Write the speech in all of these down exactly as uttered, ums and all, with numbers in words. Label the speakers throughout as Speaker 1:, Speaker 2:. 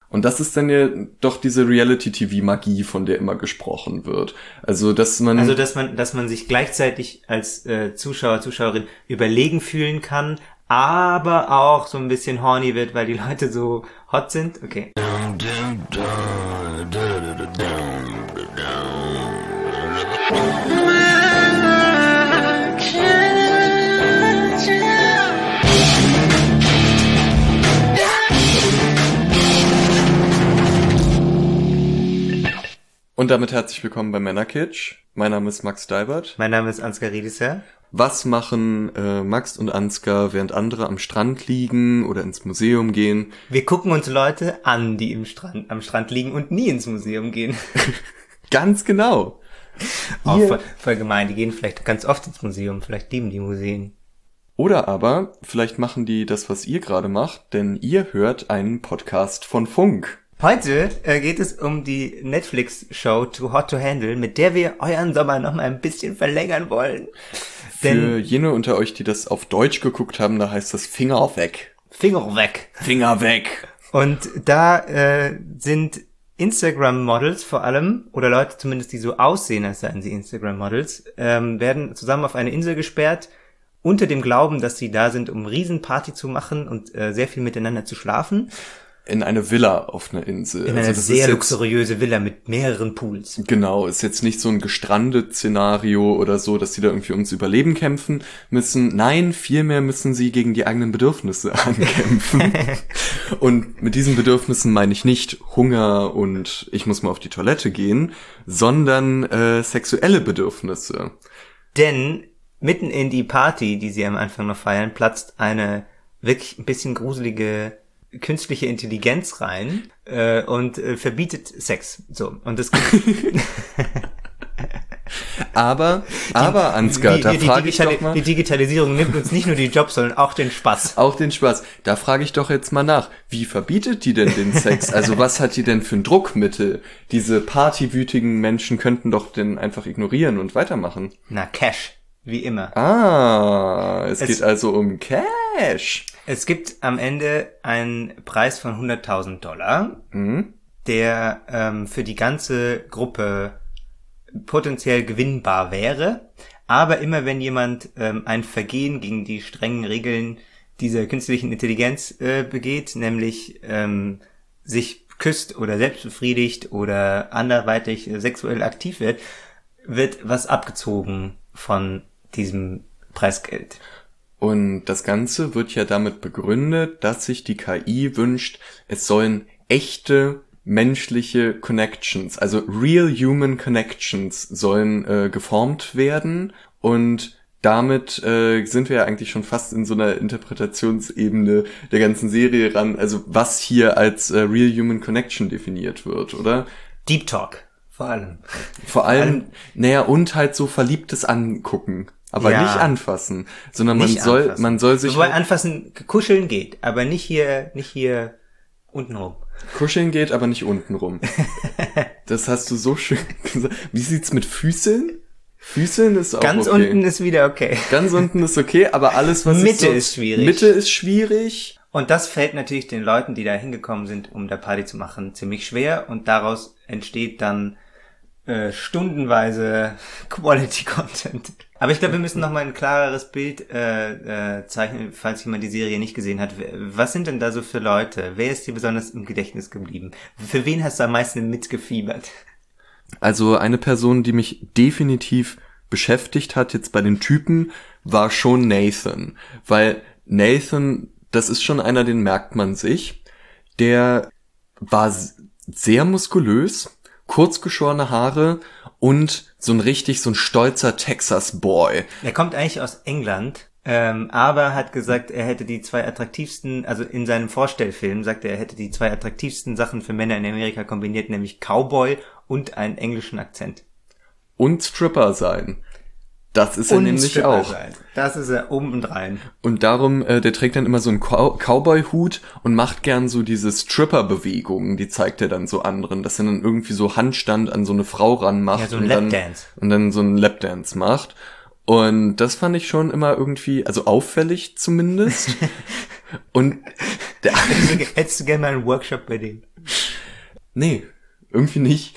Speaker 1: Und das ist dann ja doch diese Reality-T V-Magie, von der immer gesprochen wird. Also, dass man...
Speaker 2: Also, dass man, dass man sich gleichzeitig als äh, Zuschauer, Zuschauerin überlegen fühlen kann, aber auch so ein bisschen horny wird, weil die Leute so hot sind. Okay.
Speaker 1: Und damit herzlich willkommen bei Männerkitsch. Mein Name ist Max Deibert.
Speaker 2: Mein Name ist Ansgar Riedisser.
Speaker 1: Was machen äh, Max und Ansgar, während andere am Strand liegen oder ins Museum gehen?
Speaker 2: Wir gucken uns Leute an, die im Strand, am Strand liegen und nie ins Museum gehen.
Speaker 1: Ganz genau.
Speaker 2: Oh, voll, voll gemein. Die gehen vielleicht ganz oft ins Museum. Vielleicht lieben die Museen.
Speaker 1: Oder aber, vielleicht machen die das, was ihr gerade macht, denn ihr hört einen Podcast von Funk.
Speaker 2: Heute äh, geht es um die Netflix-Show Too Hot to Handle, mit der wir euren Sommer noch mal ein bisschen verlängern wollen.
Speaker 1: Für Denn jene unter euch, die das auf Deutsch geguckt haben, da heißt das Finger weg.
Speaker 2: Finger weg.
Speaker 1: Finger weg.
Speaker 2: Und da äh, sind Instagram-Models vor allem, oder Leute zumindest, die so aussehen, als seien sie Instagram-Models, ähm, werden zusammen auf eine Insel gesperrt, unter dem Glauben, dass sie da sind, um Riesenparty zu machen und äh, sehr viel miteinander zu schlafen.
Speaker 1: In eine Villa auf einer Insel.
Speaker 2: In eine also sehr luxuriöse Villa mit mehreren Pools.
Speaker 1: Genau, ist jetzt nicht so ein gestrandet Szenario oder so, dass sie da irgendwie ums Überleben kämpfen müssen. Nein, vielmehr müssen sie gegen die eigenen Bedürfnisse ankämpfen. Und mit diesen Bedürfnissen meine ich nicht Hunger und ich muss mal auf die Toilette gehen, sondern äh, sexuelle Bedürfnisse.
Speaker 2: Denn mitten in die Party, die sie am Anfang noch feiern, platzt eine wirklich ein bisschen gruselige künstliche Intelligenz rein äh, und äh, verbietet Sex. So, und das
Speaker 1: aber, aber Ansgar, da frage ich doch mal...
Speaker 2: Die Digitalisierung nimmt uns nicht nur die Jobs, sondern auch den Spaß.
Speaker 1: Auch den Spaß. Da frage ich doch jetzt mal nach. Wie verbietet die denn den Sex? Also was hat die denn für ein Druckmittel? Diese partywütigen Menschen könnten doch den einfach ignorieren und weitermachen.
Speaker 2: Na, Cash. Wie immer.
Speaker 1: Ah, es, es geht also um Cash.
Speaker 2: Es gibt am Ende einen Preis von hunderttausend Dollar,
Speaker 1: mhm.
Speaker 2: der ähm, für die ganze Gruppe potenziell gewinnbar wäre. Aber immer wenn jemand ähm, ein Vergehen gegen die strengen Regeln dieser künstlichen Intelligenz äh, begeht, nämlich ähm, sich küsst oder selbst befriedigt oder anderweitig äh, sexuell aktiv wird, wird was abgezogen von diesem Preisgeld.
Speaker 1: Und das Ganze wird ja damit begründet, dass sich die K I wünscht, es sollen echte menschliche Connections, also real human connections sollen äh, geformt werden. Und damit äh, sind wir ja eigentlich schon fast in so einer Interpretationsebene der ganzen Serie ran, also was hier als äh, real human connection definiert wird, oder?
Speaker 2: Deep Talk, vor allem.
Speaker 1: Vor allem, naja, und halt so verliebtes Angucken. Aber ja, nicht anfassen, sondern man
Speaker 2: nicht
Speaker 1: soll,
Speaker 2: anfassen.
Speaker 1: man soll sich
Speaker 2: Wobei
Speaker 1: halt
Speaker 2: anfassen, kuscheln geht, aber nicht hier, nicht hier untenrum.
Speaker 1: Kuscheln geht, aber nicht untenrum. Das hast du so schön gesagt. Wie sieht's mit Füßeln? Füßeln ist auch
Speaker 2: Ganz
Speaker 1: okay.
Speaker 2: Ganz unten ist wieder okay.
Speaker 1: Ganz unten ist okay, aber alles, was
Speaker 2: Mitte
Speaker 1: so,
Speaker 2: ist schwierig.
Speaker 1: Mitte ist schwierig.
Speaker 2: Und das fällt natürlich den Leuten, die da hingekommen sind, um da Party zu machen, ziemlich schwer. Und daraus entsteht dann äh, stundenweise Quality Content. Aber ich glaube, wir müssen noch mal ein klareres Bild äh, äh, zeichnen, falls jemand die Serie nicht gesehen hat. Was sind denn da so für Leute? Wer ist dir besonders im Gedächtnis geblieben? Für wen hast du am meisten mitgefiebert?
Speaker 1: Also eine Person, die mich definitiv beschäftigt hat jetzt bei den Typen, war schon Nathan. Weil Nathan, das ist schon einer, den merkt man sich. Der war sehr muskulös, kurzgeschorene Haare und so ein richtig, so ein stolzer Texas-Boy.
Speaker 2: Er kommt eigentlich aus England, ähm, aber hat gesagt, er hätte die zwei attraktivsten, also in seinem Vorstellfilm sagte er, er hätte die zwei attraktivsten Sachen für Männer in Amerika kombiniert, nämlich Cowboy und einen englischen Akzent.
Speaker 1: Und Stripper sein. Das ist er
Speaker 2: und
Speaker 1: nämlich
Speaker 2: Stripper
Speaker 1: auch.
Speaker 2: Sein. Das ist er obendrein.
Speaker 1: Und darum, äh, der trägt dann immer so einen Cow- Cowboy-Hut und macht gern so diese Stripper-Bewegungen, die zeigt er dann so anderen, dass er dann irgendwie so Handstand an so eine Frau ranmacht.
Speaker 2: Ja, so ein
Speaker 1: und dann,
Speaker 2: Lapdance.
Speaker 1: Und dann so einen Lapdance macht. Und das fand ich schon immer irgendwie, also auffällig zumindest. Und
Speaker 2: der hättest du gerne mal einen Workshop bei dem?
Speaker 1: Nee, irgendwie nicht.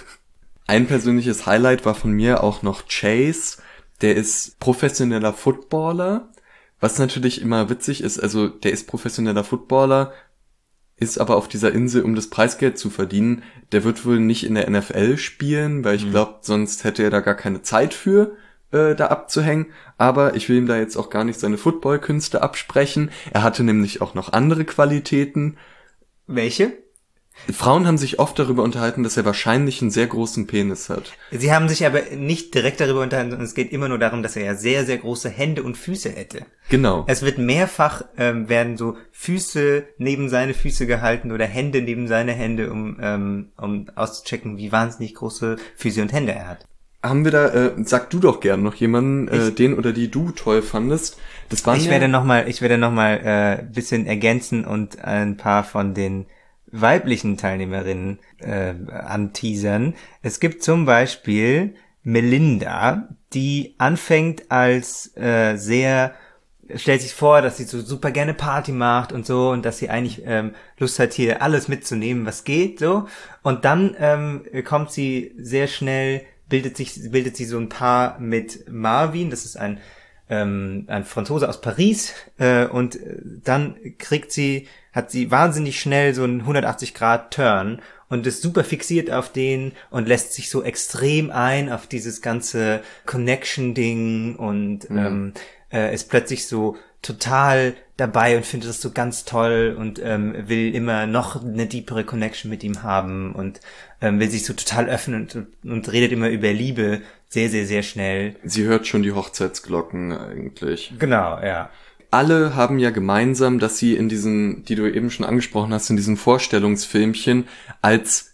Speaker 1: Ein persönliches Highlight war von mir auch noch Chase. Der ist professioneller Footballer, was natürlich immer witzig ist. Also der ist professioneller Footballer, ist aber auf dieser Insel, um das Preisgeld zu verdienen. Der wird wohl nicht in der N F L spielen, weil ich mhm. glaube, sonst hätte er da gar keine Zeit für, äh, da abzuhängen. Aber ich will ihm da jetzt auch gar nicht seine Footballkünste absprechen. Er hatte nämlich auch noch andere Qualitäten.
Speaker 2: Welche?
Speaker 1: Frauen haben sich oft darüber unterhalten, dass er wahrscheinlich einen sehr großen Penis hat.
Speaker 2: Sie haben sich aber nicht direkt darüber unterhalten, sondern es geht immer nur darum, dass er ja sehr, sehr große Hände und Füße hätte.
Speaker 1: Genau.
Speaker 2: Es wird mehrfach, ähm, werden so Füße neben seine Füße gehalten oder Hände neben seine Hände, um, ähm, um auszuchecken, wie wahnsinnig große Füße und Hände er hat.
Speaker 1: Haben wir da, äh, sag du doch gern noch jemanden, äh, den oder die du toll fandest. Das waren
Speaker 2: ich
Speaker 1: ja
Speaker 2: werde nochmal, ich werde nochmal, äh, bisschen ergänzen und ein paar von den weiblichen Teilnehmerinnen äh, anteasern. Es gibt zum Beispiel Melinda, die anfängt als äh, sehr, stellt sich vor, dass sie so super gerne Party macht und so und dass sie eigentlich ähm, Lust hat, hier alles mitzunehmen, was geht, so. Und dann ähm, kommt sie sehr schnell, bildet sich, bildet sie so ein Paar mit Marvin, das ist ein ähm, ein Franzose aus Paris, äh, und dann kriegt sie, hat sie wahnsinnig schnell so einen hundertachtzig Grad Turn und ist super fixiert auf den und lässt sich so extrem ein auf dieses ganze Connection-Ding und mhm. ähm, äh, ist plötzlich so total dabei und findet das so ganz toll und ähm, will immer noch eine deepere Connection mit ihm haben und ähm, will sich so total öffnen und, und redet immer über Liebe sehr, sehr, sehr schnell.
Speaker 1: Sie hört schon die Hochzeitsglocken eigentlich.
Speaker 2: Genau, ja.
Speaker 1: Alle haben ja gemeinsam, dass sie in diesen, die du eben schon angesprochen hast, in diesen Vorstellungsfilmchen als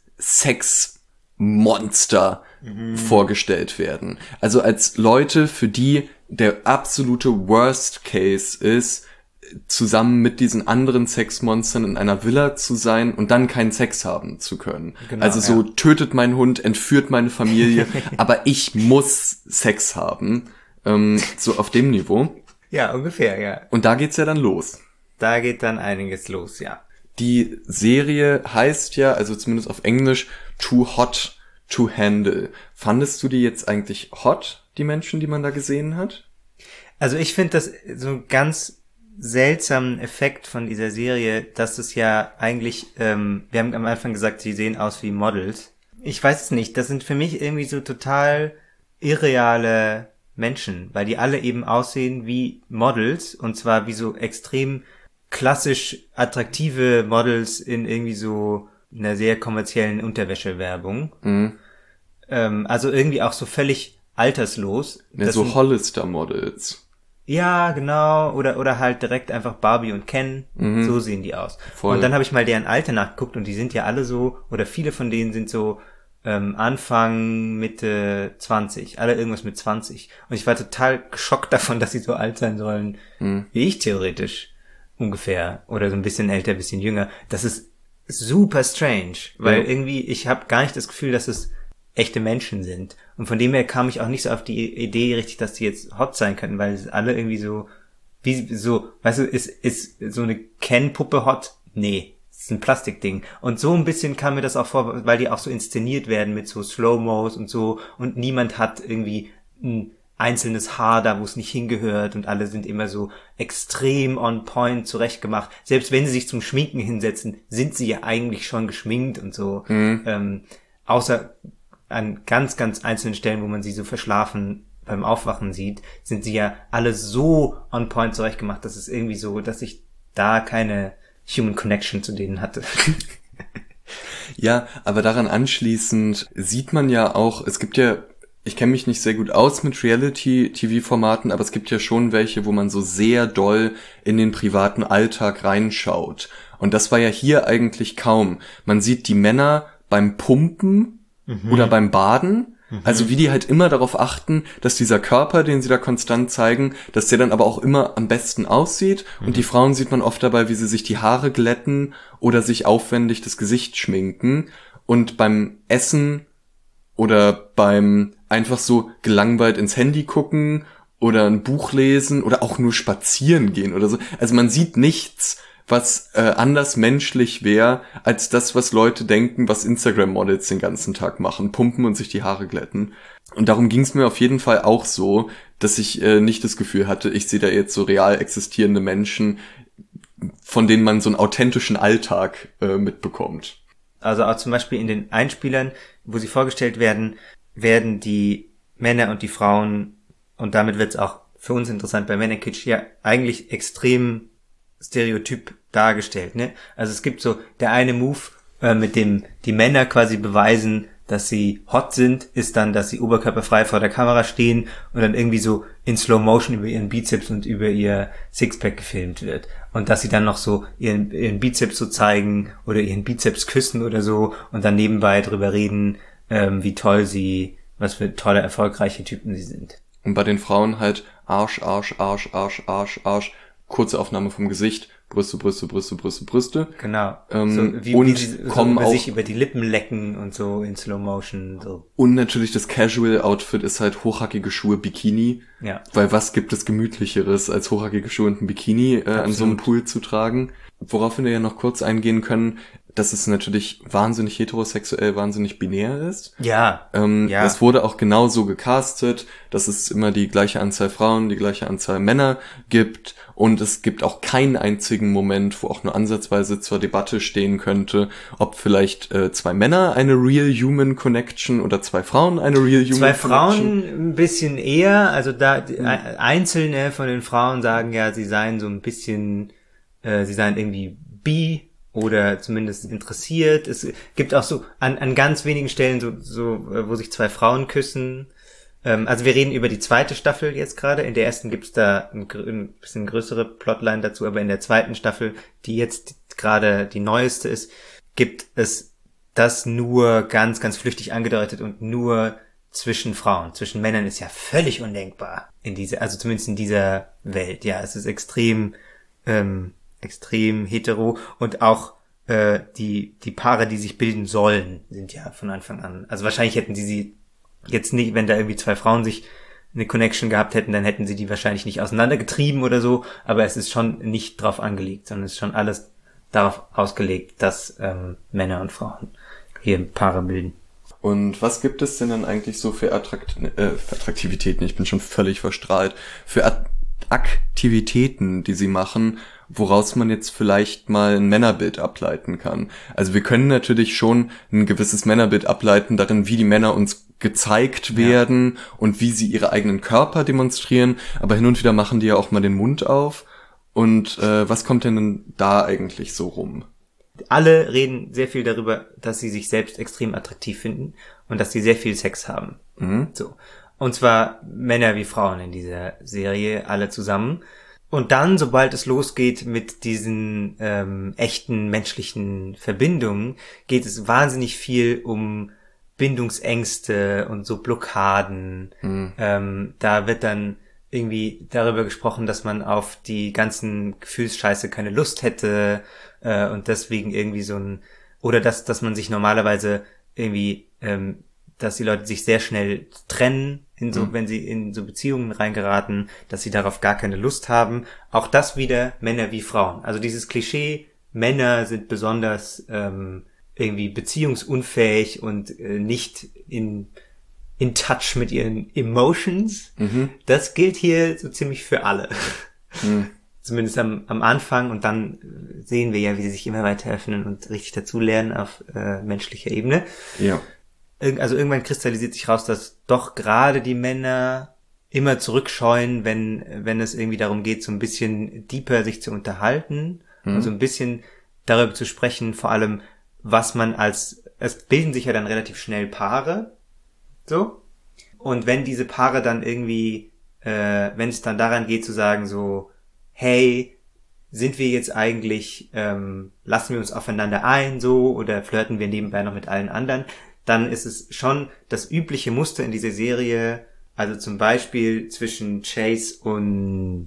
Speaker 1: Sexmonster mhm. vorgestellt werden. Also als Leute, für die der absolute Worst Case ist, zusammen mit diesen anderen Sexmonstern in einer Villa zu sein und dann keinen Sex haben zu können. Genau, also so, ja. Tötet meinen Hund, entführt meine Familie, aber ich muss Sex haben. Ähm, so auf dem Niveau.
Speaker 2: Ja, ungefähr, ja.
Speaker 1: Und da geht's ja dann los.
Speaker 2: Da geht dann einiges los, ja.
Speaker 1: Die Serie heißt ja, also zumindest auf Englisch, Too Hot to Handle. Fandest du die jetzt eigentlich hot, die Menschen, die man da gesehen hat?
Speaker 2: Also ich finde das so ein ganz seltsamen Effekt von dieser Serie, dass es ja eigentlich, ähm, wir haben am Anfang gesagt, sie sehen aus wie Models. Ich weiß es nicht, das sind für mich irgendwie so total irreale Menschen, weil die alle eben aussehen wie Models und zwar wie so extrem klassisch attraktive Models in irgendwie so einer sehr kommerziellen Unterwäschewerbung. Mhm. Ähm, also irgendwie auch so völlig alterslos.
Speaker 1: Ja, so sind, Hollister-Models.
Speaker 2: Ja, genau. Oder oder halt direkt einfach Barbie und Ken. Mhm. So sehen die aus.
Speaker 1: Voll.
Speaker 2: Und dann habe ich mal deren Alter nachgeguckt und die sind ja alle so, oder viele von denen sind so ähm, Anfang, Mitte zwanzig. Alle irgendwas mit zwanzig. Und ich war total geschockt davon, dass sie so alt sein sollen, mhm. wie ich theoretisch ungefähr. Oder so ein bisschen älter, ein bisschen jünger. Das ist super strange. Weil ja. irgendwie, ich habe gar nicht das Gefühl, dass es echte Menschen sind. Und von dem her kam ich auch nicht so auf die Idee richtig, dass die jetzt hot sein könnten, weil es alle irgendwie so, wie so, weißt du, ist, ist so eine Ken-Puppe hot? Nee, es ist ein Plastikding. Und so ein bisschen kam mir das auch vor, weil die auch so inszeniert werden mit so Slow-Mos und so und niemand hat irgendwie ein einzelnes Haar da, wo es nicht hingehört und alle sind immer so extrem on point zurechtgemacht. Selbst wenn sie sich zum Schminken hinsetzen, sind sie ja eigentlich schon geschminkt und so. Mhm. Ähm, außer an ganz, ganz einzelnen Stellen, wo man sie so verschlafen beim Aufwachen sieht, sind sie ja alle so on point zurechtgemacht, dass es irgendwie so, dass ich da keine Human Connection zu denen hatte.
Speaker 1: Ja, aber daran anschließend sieht man ja auch, es gibt ja, ich kenne mich nicht sehr gut aus mit Reality-T V-Formaten, aber es gibt ja schon welche, wo man so sehr doll in den privaten Alltag reinschaut. Und das war ja hier eigentlich kaum. Man sieht die Männer beim Pumpen, Mhm. oder beim Baden, mhm. also wie die halt immer darauf achten, dass dieser Körper, den sie da konstant zeigen, dass der dann aber auch immer am besten aussieht mhm. und die Frauen sieht man oft dabei, wie sie sich die Haare glätten oder sich aufwendig das Gesicht schminken und beim Essen oder beim einfach so gelangweilt ins Handy gucken oder ein Buch lesen oder auch nur spazieren gehen oder so, also man sieht nichts, was äh, anders menschlich wäre, als das, was Leute denken, was Instagram-Models den ganzen Tag machen, pumpen und sich die Haare glätten. Und darum ging es mir auf jeden Fall auch so, dass ich äh, nicht das Gefühl hatte, ich sehe da jetzt so real existierende Menschen, von denen man so einen authentischen Alltag äh, mitbekommt.
Speaker 2: Also auch zum Beispiel in den Einspielern, wo sie vorgestellt werden, werden die Männer und die Frauen, und damit wird es auch für uns interessant bei Männerkitsch, ja eigentlich extrem stereotyp dargestellt, ne? Also es gibt so, der eine Move, äh, mit dem die Männer quasi beweisen, dass sie hot sind, ist dann, dass sie oberkörperfrei vor der Kamera stehen und dann irgendwie so in Slow Motion über ihren Bizeps und über ihr Sixpack gefilmt wird. Und dass sie dann noch so ihren, ihren Bizeps so zeigen oder ihren Bizeps küssen oder so und dann nebenbei drüber reden, ähm, wie toll sie, was für tolle, erfolgreiche Typen sie sind.
Speaker 1: Und bei den Frauen halt Arsch, Arsch, Arsch, Arsch, Arsch, Arsch, kurze Aufnahme vom Gesicht, Brüste, Brüste, Brüste, Brüste, Brüste.
Speaker 2: Genau.
Speaker 1: Ähm,
Speaker 2: so, wie,
Speaker 1: und
Speaker 2: wie sie so
Speaker 1: kommen
Speaker 2: über
Speaker 1: auch
Speaker 2: sich über die Lippen lecken und so in Slow Motion. So.
Speaker 1: Und natürlich das Casual-Outfit ist halt hochhackige Schuhe, Bikini.
Speaker 2: Ja.
Speaker 1: Weil was gibt es gemütlicheres, als hochhackige Schuhe und ein Bikini äh, an so einem Pool zu tragen? Worauf wir ja noch kurz eingehen können, dass es natürlich wahnsinnig heterosexuell, wahnsinnig binär ist.
Speaker 2: Ja.
Speaker 1: Ähm,
Speaker 2: ja.
Speaker 1: Das wurde auch genau so gecastet, dass es immer die gleiche Anzahl Frauen, die gleiche Anzahl Männer gibt. Und es gibt auch keinen einzigen Moment, wo auch nur ansatzweise zur Debatte stehen könnte, ob vielleicht äh, zwei Männer eine Real Human Connection oder zwei Frauen eine Real Human
Speaker 2: zwei
Speaker 1: Connection.
Speaker 2: Zwei Frauen ein bisschen eher, also da mhm. einzelne von den Frauen sagen ja, sie seien so ein bisschen, äh, sie seien irgendwie bi oder zumindest interessiert. Es gibt auch so an, an ganz wenigen Stellen so, so, wo sich zwei Frauen küssen. Also wir reden über die zweite Staffel jetzt gerade. In der ersten gibt's da ein, ein bisschen größere Plotline dazu, aber in der zweiten Staffel, die jetzt gerade die neueste ist, gibt es das nur ganz, ganz flüchtig angedeutet und nur zwischen Frauen. Zwischen Männern ist ja völlig undenkbar in dieser, also zumindest in dieser Welt. Ja, es ist extrem, ähm, extrem hetero und auch äh, die die Paare, die sich bilden sollen, sind ja von Anfang an. Also wahrscheinlich hätten sie sie jetzt nicht, wenn da irgendwie zwei Frauen sich eine Connection gehabt hätten, dann hätten sie die wahrscheinlich nicht auseinandergetrieben oder so, aber es ist schon nicht drauf angelegt, sondern es ist schon alles darauf ausgelegt, dass ähm, Männer und Frauen hier Paare bilden.
Speaker 1: Und was gibt es denn dann eigentlich so für, Attrakt äh, für Attraktivitäten, ich bin schon völlig verstrahlt, für At- Aktivitäten, die sie machen, woraus man jetzt vielleicht mal ein Männerbild ableiten kann. Also wir können natürlich schon ein gewisses Männerbild ableiten darin, wie die Männer uns gezeigt werden, ja, und wie sie ihre eigenen Körper demonstrieren, aber hin und wieder machen die ja auch mal den Mund auf. Und äh, was kommt denn da eigentlich so rum?
Speaker 2: Alle reden sehr viel darüber, dass sie sich selbst extrem attraktiv finden und dass sie sehr viel Sex haben.
Speaker 1: Mhm.
Speaker 2: So. Und zwar Männer wie Frauen in dieser Serie, alle zusammen. Und dann, sobald es losgeht mit diesen ähm, echten menschlichen Verbindungen, geht es wahnsinnig viel um Bindungsängste und so Blockaden.
Speaker 1: Mhm.
Speaker 2: Ähm, da wird dann irgendwie darüber gesprochen, dass man auf die ganzen Gefühlsscheiße keine Lust hätte äh, und deswegen irgendwie so ein, oder dass dass man sich normalerweise irgendwie, ähm, dass die Leute sich sehr schnell trennen, in so, mhm. wenn sie in so Beziehungen reingeraten, dass sie darauf gar keine Lust haben. Auch das wieder Männer wie Frauen. Also dieses Klischee, Männer sind besonders ähm, irgendwie beziehungsunfähig und äh, nicht in in touch mit ihren Emotions.
Speaker 1: Mhm.
Speaker 2: Das gilt hier so ziemlich für alle.
Speaker 1: Mhm.
Speaker 2: Zumindest am, am Anfang, und dann sehen wir ja, wie sie sich immer weiter öffnen und richtig dazulernen auf äh, menschlicher Ebene.
Speaker 1: Ja.
Speaker 2: Also irgendwann kristallisiert sich raus, dass doch gerade die Männer immer zurückscheuen, wenn wenn es irgendwie darum geht, so ein bisschen deeper sich zu unterhalten, mhm. und so ein bisschen darüber zu sprechen, vor allem, was man als, es bilden sich ja dann relativ schnell Paare, so, und wenn diese Paare dann irgendwie, äh, wenn es dann daran geht zu sagen so, hey, sind wir jetzt eigentlich, ähm, lassen wir uns aufeinander ein, so, oder flirten wir nebenbei noch mit allen anderen, dann ist es schon das übliche Muster in dieser Serie, also zum Beispiel zwischen Chase und,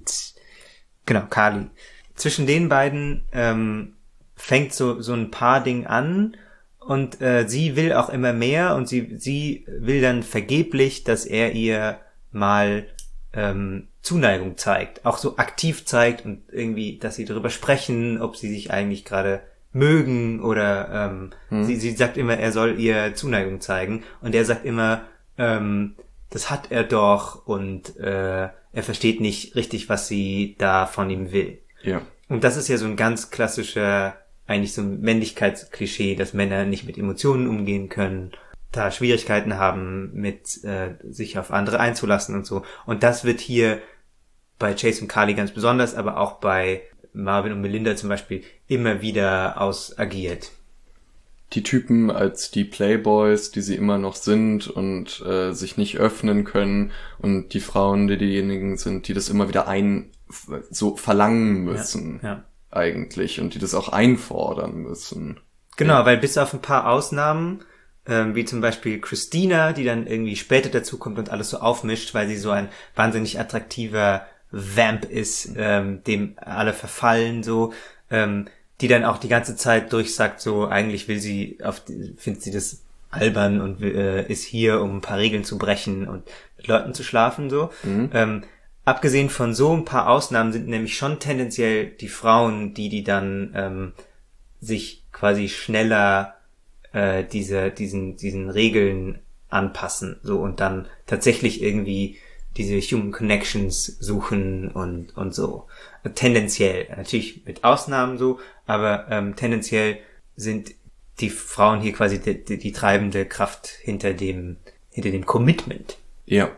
Speaker 2: genau, Carly. Zwischen den beiden ähm, fängt so so ein Paarding an, und äh, sie will auch immer mehr, und sie sie will dann vergeblich, dass er ihr mal ähm, Zuneigung zeigt, auch so aktiv zeigt und irgendwie, dass sie darüber sprechen, ob sie sich eigentlich gerade mögen oder ähm, hm. sie, sie sagt immer, er soll ihr Zuneigung zeigen und er sagt immer, ähm, das hat er doch und äh, er versteht nicht richtig, was sie da von ihm will.
Speaker 1: Ja.
Speaker 2: Und das ist ja so ein ganz klassischer, eigentlich so ein Männlichkeitsklischee, dass Männer nicht mit Emotionen umgehen können, da Schwierigkeiten haben, mit äh, sich auf andere einzulassen und so. Und das wird hier bei Chase und Carly ganz besonders, aber auch bei Marvin und Melinda zum Beispiel immer wieder ausagiert.
Speaker 1: Die Typen als die Playboys, die sie immer noch sind und äh, sich nicht öffnen können und die Frauen, die diejenigen sind, die das immer wieder ein so verlangen müssen
Speaker 2: ja, ja.
Speaker 1: eigentlich und die das auch einfordern müssen.
Speaker 2: Genau,
Speaker 1: ja.
Speaker 2: Weil bis auf ein paar Ausnahmen, ähm, wie zum Beispiel Christina, die dann irgendwie später dazukommt und alles so aufmischt, weil sie so ein wahnsinnig attraktiver Vamp ist, ähm, dem alle verfallen so, ähm, die dann auch die ganze Zeit durchsagt, so eigentlich will sie, auf die, findet sie das albern und äh, ist hier, um ein paar Regeln zu brechen und mit Leuten zu schlafen so. Mhm. Ähm, abgesehen von so ein paar Ausnahmen sind nämlich schon tendenziell die Frauen, die die dann ähm, sich quasi schneller äh, diese diesen diesen Regeln anpassen so und dann tatsächlich irgendwie diese Human Connections suchen und und so. Tendenziell, natürlich mit Ausnahmen so, aber ähm, tendenziell sind die Frauen hier quasi die, die, die treibende Kraft hinter dem hinter dem Commitment.
Speaker 1: Ja.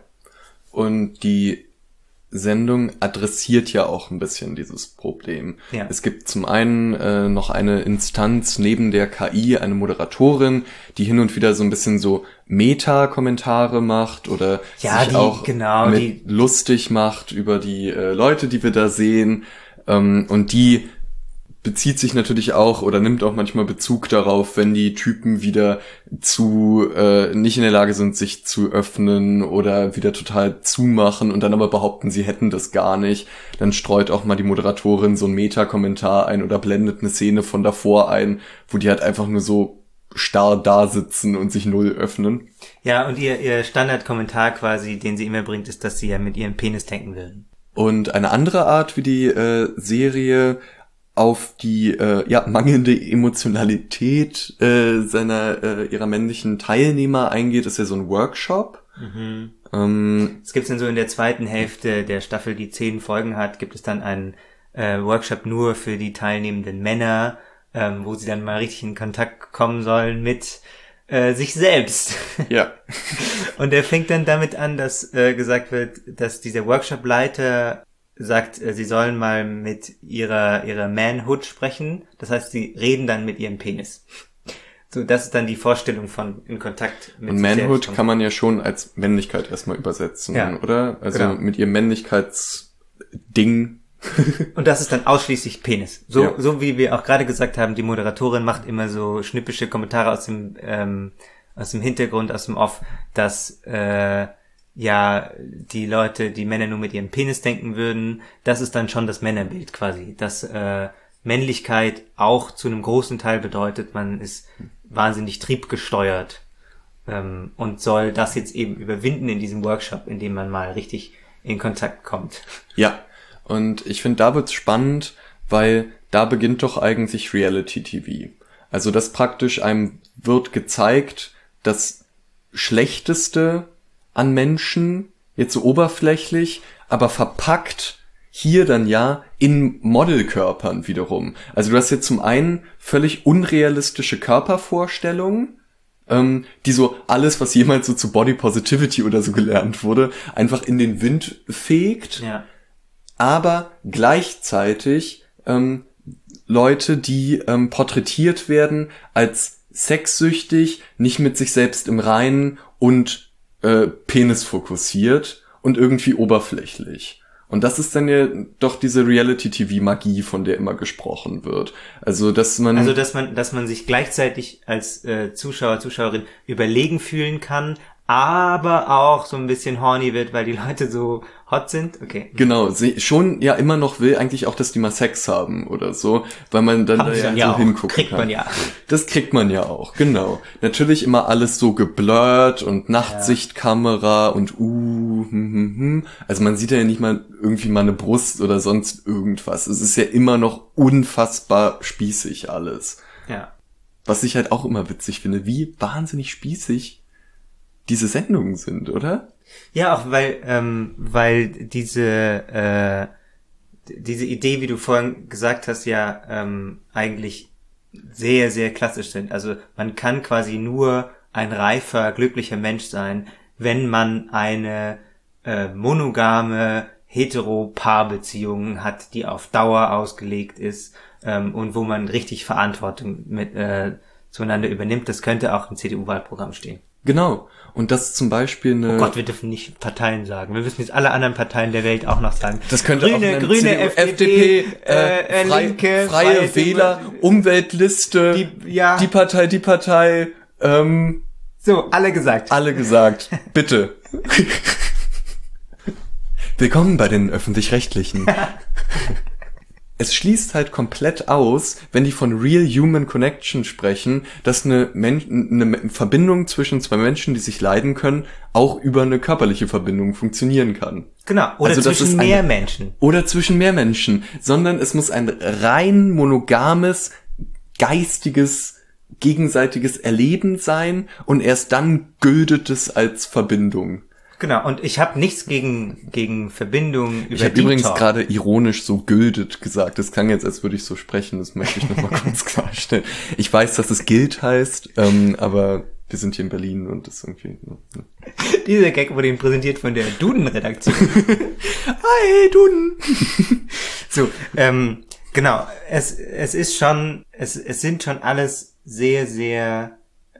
Speaker 1: Und die Sendung adressiert ja auch ein bisschen dieses Problem.
Speaker 2: Ja.
Speaker 1: Es gibt zum einen äh, noch eine Instanz neben der K I, eine Moderatorin, die hin und wieder so ein bisschen so Meta-Kommentare macht oder
Speaker 2: ja,
Speaker 1: sich
Speaker 2: die,
Speaker 1: auch
Speaker 2: genau,
Speaker 1: mit
Speaker 2: die
Speaker 1: lustig macht über die äh, Leute, die wir da sehen. Ähm, und die bezieht sich natürlich auch oder nimmt auch manchmal Bezug darauf, wenn die Typen wieder zu äh, nicht in der Lage sind, sich zu öffnen oder wieder total zumachen und dann aber behaupten, sie hätten das gar nicht. Dann streut auch mal die Moderatorin so einen Meta-Kommentar ein oder blendet eine Szene von davor ein, wo die halt einfach nur so starr da sitzen und sich null öffnen.
Speaker 2: Ja, und ihr, ihr Standardkommentar quasi, den sie immer bringt, ist, dass sie ja mit ihrem Penis tanken würden.
Speaker 1: Und eine andere Art, wie die äh, Serie auf die äh, ja mangelnde Emotionalität äh, seiner äh, ihrer männlichen Teilnehmer eingeht, ist ja so ein Workshop.
Speaker 2: Mhm.
Speaker 1: Ähm,
Speaker 2: es gibt dann so in der zweiten Hälfte der Staffel, die zehn Folgen hat, gibt es dann einen äh, Workshop nur für die teilnehmenden Männer, ähm, wo sie dann mal richtig in Kontakt kommen sollen mit äh, sich selbst.
Speaker 1: Ja.
Speaker 2: Und er fängt dann damit an, dass äh, gesagt wird, dass dieser Workshop-Leiter sagt, sie sollen mal mit ihrer ihrer Manhood sprechen. Das heißt, sie reden dann mit ihrem Penis. So, das ist dann die Vorstellung von in Kontakt mit
Speaker 1: und
Speaker 2: sich
Speaker 1: Manhood
Speaker 2: selbst.
Speaker 1: kann man ja schon als Männlichkeit erstmal übersetzen,
Speaker 2: ja,
Speaker 1: oder? Also
Speaker 2: genau.
Speaker 1: mit ihrem Männlichkeitsding.
Speaker 2: Und das ist dann ausschließlich Penis. So
Speaker 1: ja.
Speaker 2: so wie wir auch gerade gesagt haben, die Moderatorin macht immer so schnippische Kommentare aus dem ähm, aus dem Hintergrund, aus dem Off, dass äh, ja, die Leute, die Männer nur mit ihrem Penis denken würden, das ist dann schon das Männerbild quasi, dass äh, Männlichkeit auch zu einem großen Teil bedeutet, man ist wahnsinnig triebgesteuert ähm, und soll das jetzt eben überwinden in diesem Workshop, in dem man mal richtig in Kontakt kommt.
Speaker 1: Ja, und ich finde, da wird's spannend, weil da beginnt doch eigentlich Reality-T V. Also das praktisch einem wird gezeigt, das Schlechteste an Menschen, jetzt so oberflächlich, aber verpackt hier dann ja in Modelkörpern wiederum. Also du hast jetzt zum einen völlig unrealistische Körpervorstellungen, ähm, die so alles, was jemals so zu Body Positivity oder so gelernt wurde, einfach in den Wind fegt.
Speaker 2: Ja.
Speaker 1: Aber gleichzeitig ähm, Leute, die ähm, porträtiert werden als sexsüchtig, nicht mit sich selbst im Reinen und Äh, Penis fokussiert und irgendwie oberflächlich. Und das ist dann ja doch diese Reality-T V-Magie, von der immer gesprochen wird. Also, dass man...
Speaker 2: Also, dass man, dass man sich gleichzeitig als äh, Zuschauer, Zuschauerin überlegen fühlen kann, aber auch so ein bisschen horny wird, weil die Leute so hot sind. Okay.
Speaker 1: Genau, sie schon ja immer noch will eigentlich auch, dass die mal Sex haben oder so, weil man dann
Speaker 2: Haben
Speaker 1: da
Speaker 2: sie
Speaker 1: ja
Speaker 2: dann
Speaker 1: so
Speaker 2: ja auch.
Speaker 1: hingucken
Speaker 2: Kriegt
Speaker 1: kann.
Speaker 2: man ja.
Speaker 1: Das kriegt man ja auch, genau. Natürlich immer alles so geblurrt und Nachtsichtkamera und uh, hm, hm, hm. Also man sieht ja nicht mal irgendwie mal eine Brust oder sonst irgendwas. Es ist ja immer noch unfassbar spießig alles.
Speaker 2: Ja.
Speaker 1: Was ich halt auch immer witzig finde, wie wahnsinnig spießig diese Sendungen sind, oder?
Speaker 2: Ja, auch weil, ähm, weil diese, äh, diese Idee, wie du vorhin gesagt hast, ja, ähm, eigentlich sehr, sehr klassisch sind. Also man kann quasi nur ein reifer, glücklicher Mensch sein, wenn man eine äh, monogame Hetero-Paarbeziehung hat, die auf Dauer ausgelegt ist, ähm, und wo man richtig Verantwortung mit äh, zueinander übernimmt. Das könnte auch im C D U-Wahlprogramm stehen.
Speaker 1: Genau. Und das zum Beispiel eine...
Speaker 2: Oh Gott, wir dürfen nicht Parteien sagen. Wir müssen jetzt alle anderen Parteien der Welt auch noch sagen.
Speaker 1: Das könnte
Speaker 2: Grüne,
Speaker 1: auch eine
Speaker 2: Grüne,
Speaker 1: C D U,
Speaker 2: F D P,
Speaker 1: F D P, äh,
Speaker 2: äh,
Speaker 1: frei,
Speaker 2: Linke,
Speaker 1: Freie
Speaker 2: Freie
Speaker 1: Wähler,
Speaker 2: Demo-
Speaker 1: Umweltliste,
Speaker 2: Die- ja.
Speaker 1: die Partei, die Partei, ähm,
Speaker 2: So, alle gesagt.
Speaker 1: alle gesagt. Bitte. Willkommen bei den Öffentlich-Rechtlichen. Es schließt halt komplett aus, wenn die von Real Human Connection sprechen, dass eine, Men- eine Verbindung zwischen zwei Menschen, die sich leiden können, auch über eine körperliche Verbindung funktionieren kann.
Speaker 2: Genau. Oder
Speaker 1: Also das
Speaker 2: zwischen
Speaker 1: ist
Speaker 2: mehr
Speaker 1: eine-
Speaker 2: Menschen.
Speaker 1: Oder zwischen mehr Menschen, sondern es muss ein rein monogames, geistiges, gegenseitiges Erleben sein und erst dann gültet es als Verbindung.
Speaker 2: Genau. Und ich habe nichts gegen gegen Verbindungen über
Speaker 1: Ich habe
Speaker 2: Deep
Speaker 1: übrigens
Speaker 2: Talk.
Speaker 1: gerade ironisch so gültet gesagt. Das klang jetzt, als würde ich so sprechen. Das möchte ich nochmal kurz klarstellen. Ich weiß, dass es gilt heißt, ähm, aber wir sind hier in Berlin und das irgendwie... Ne.
Speaker 2: Dieser Gag wurde ihm präsentiert von der Duden-Redaktion.
Speaker 1: Hi, Duden!
Speaker 2: So, ähm, genau. Es es ist schon, es es sind schon alles sehr, sehr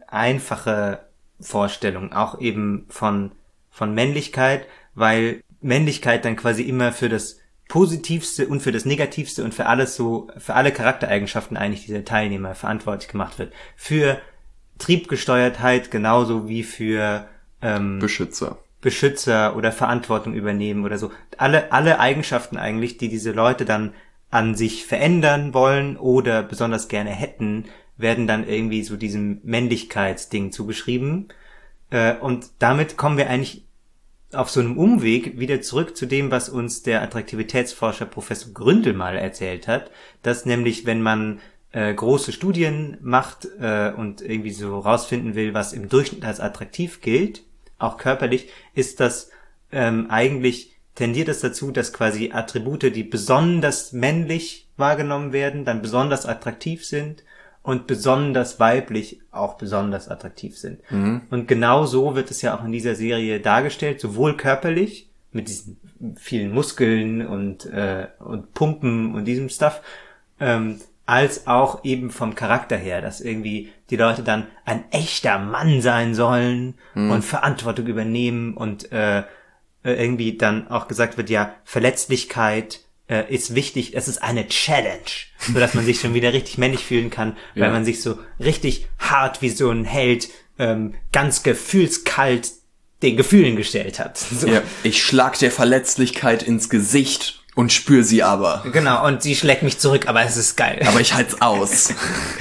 Speaker 2: einfache Vorstellungen, auch eben von von Männlichkeit, weil Männlichkeit dann quasi immer für das Positivste und für das Negativste und für alles so, für alle Charaktereigenschaften eigentlich dieser Teilnehmer verantwortlich gemacht wird. Für Triebgesteuertheit genauso wie für ähm,
Speaker 1: Beschützer.
Speaker 2: Beschützer oder Verantwortung übernehmen oder so. Alle, alle Eigenschaften eigentlich, die diese Leute dann an sich verändern wollen oder besonders gerne hätten, werden dann irgendwie so diesem Männlichkeitsding zugeschrieben. Äh, und damit kommen wir eigentlich auf so einem Umweg wieder zurück zu dem, was uns der Attraktivitätsforscher Professor Gründel mal erzählt hat, dass nämlich, wenn man äh, große Studien macht äh, und irgendwie so rausfinden will, was im Durchschnitt als attraktiv gilt, auch körperlich, ist das ähm, eigentlich, tendiert es dazu, dass quasi Attribute, die besonders männlich wahrgenommen werden, dann besonders attraktiv sind und besonders weiblich auch besonders attraktiv sind.
Speaker 1: Mhm.
Speaker 2: Und genau so wird es ja auch in dieser Serie dargestellt, sowohl körperlich, mit diesen vielen Muskeln und, äh, und Pumpen und diesem Stuff, ähm, als auch eben vom Charakter her, dass irgendwie die Leute dann ein echter Mann sein sollen
Speaker 1: Mhm.
Speaker 2: und Verantwortung übernehmen und äh, irgendwie dann auch gesagt wird, ja, Verletzlichkeit äh, ist wichtig, es ist eine Challenge, sodass man sich schon wieder richtig männlich fühlen kann, weil
Speaker 1: Ja.
Speaker 2: man sich so richtig hart wie so ein Held, ähm, ganz gefühlskalt den Gefühlen gestellt hat. So.
Speaker 1: Ja, ich schlag der Verletzlichkeit ins Gesicht und spür sie aber.
Speaker 2: Genau, und sie schlägt mich zurück, aber es ist geil.
Speaker 1: Aber ich halt's aus.